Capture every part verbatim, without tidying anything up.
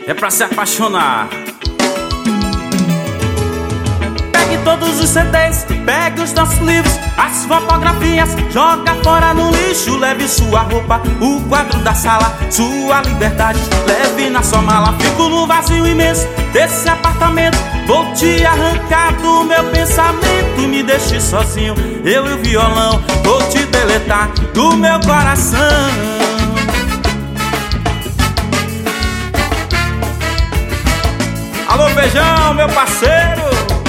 é pra se apaixonar. Pegue todos os C Ds, pegue os nossos livros, as fotografias, joga fora no lixo. Leve sua roupa, o quadro da sala, sua liberdade, leve na sua mala. Fico no vazio imenso desse apartamento, vou te arrancar do meu pensamento. Me deixe sozinho, eu e o violão, vou te deletar do meu coração. Alô, Feijão, meu parceiro.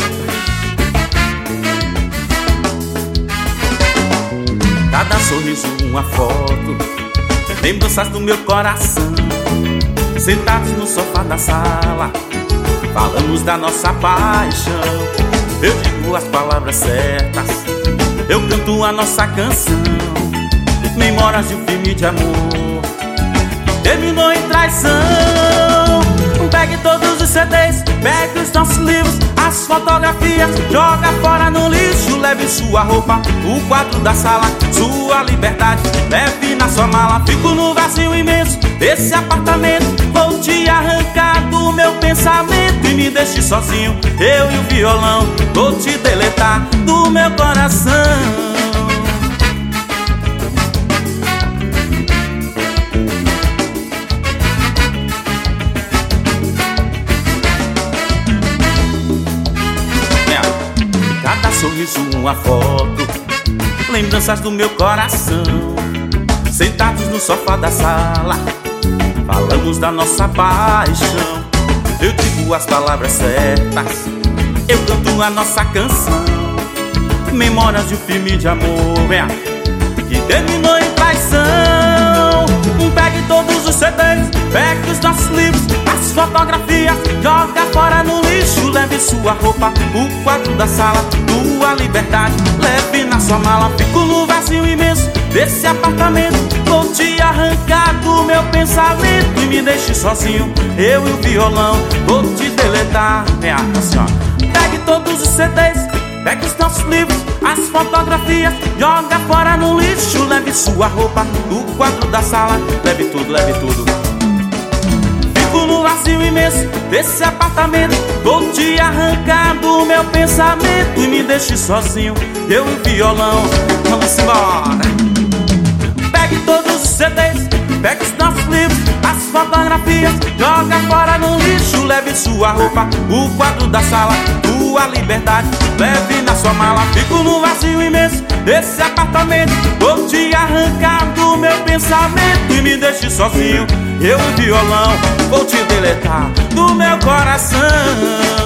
Cada sorriso uma foto, lembranças do meu coração. Sentados no sofá da sala, falamos da nossa paixão. Eu digo as palavras certas, eu canto a nossa canção. Memórias de um filme de amor terminou em traição. Pegue todos os C Ds, pegue os nossos livros, as fotografias, joga fora no lixo. Leve sua roupa, o quadro da sala, sua liberdade, leve na sua mala. Fico no vazio imenso desse apartamento, vou te arrancar do meu pensamento. E me deixe sozinho, eu e o violão, vou te deletar do meu coração. Cada sorriso uma foto, lembranças do meu coração. Sentados no sofá da sala, falamos da nossa paixão. Eu digo as palavras certas, eu canto a nossa canção. Memórias de um filme de amor que terminou em traição. Pegue todos os C Ds, pegue os nossos livros, as fotografias, joga fora no lixo. Leve sua roupa, o quadro da sala, tua liberdade, leve na sua mala. Fico no vazio imenso desse apartamento, vou te arrancar do meu pensamento. E me deixe sozinho, eu e o violão, vou te deletar. É assim, ó. Pegue todos os C Ds, pegue os nossos livros, as fotografias, joga fora no lixo. Leve sua roupa, o quadro da sala, leve tudo, leve tudo. Fico no vazio imenso desse apartamento, vou te arrancar do meu pensamento. E me deixe sozinho, eu e o violão, vamos embora. Pegue todos os C Ds, pegue os nossos livros, as fotografias, joga fora no lixo. Leve sua roupa, o quadro da sala, tua liberdade, leve na sua mala. Fico no vazio imenso desse apartamento, vou te arrancar do meu pensamento. E me deixe sozinho, eu e o violão, vou te deletar do meu coração.